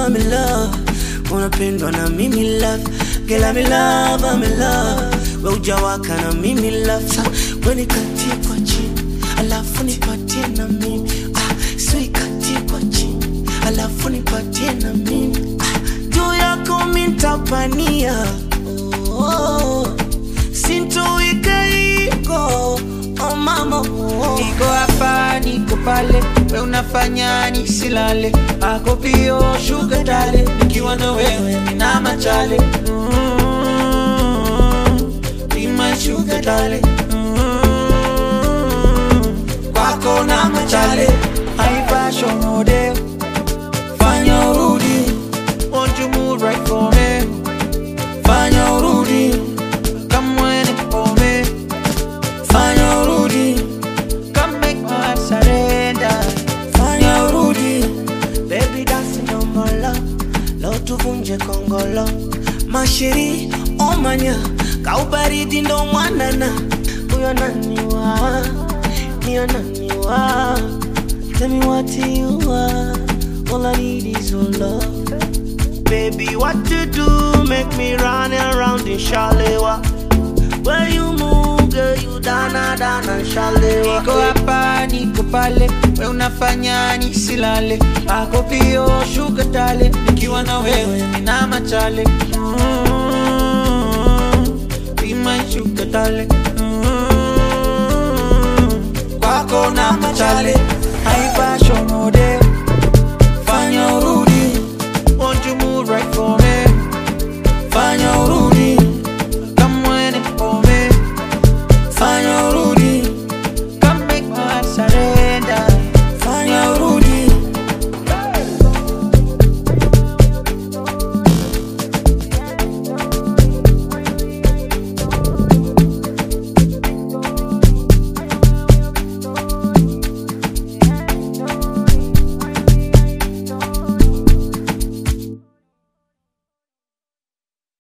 I'm in love. Unapendwa na mimi love. Girl, I'm in love, I'm in love. We ujawaka na mimi love. Sa, we nikatie kwa chini, alafu nipatie na mimi. So ikatie kwa chini, alafu nipatie na mimi. Juu yako mintapania. Sinto ikaiko. Oh mama, niko hapa, niko pale, we unafanya nisilale. Ako pio sugar dale, nikiwa na wewe nina machale. Be my sugar dale. Kwako na machale. High fashion model, fanya urudi. Won't you move right for me? Fanya urudi. Come when it for me. Fanya urudi. Come make my heart surrender. fanya urudi. Baby dancing on my love. Leo tuvunje kongolo. Mashiri omanya, kaubaridi ndo mwanana. Uyo naniwa, niyo naniwa. Tell me what you want. All I need is your love. Baby, what you do make me run around in Shalewa. Where you move, girl, you dana Shalewa. Niko hapa, niko pale, we unafanya nisilale. Ako pio sugar dale, nikiwa na wewe nina machale. Be my sugar dale.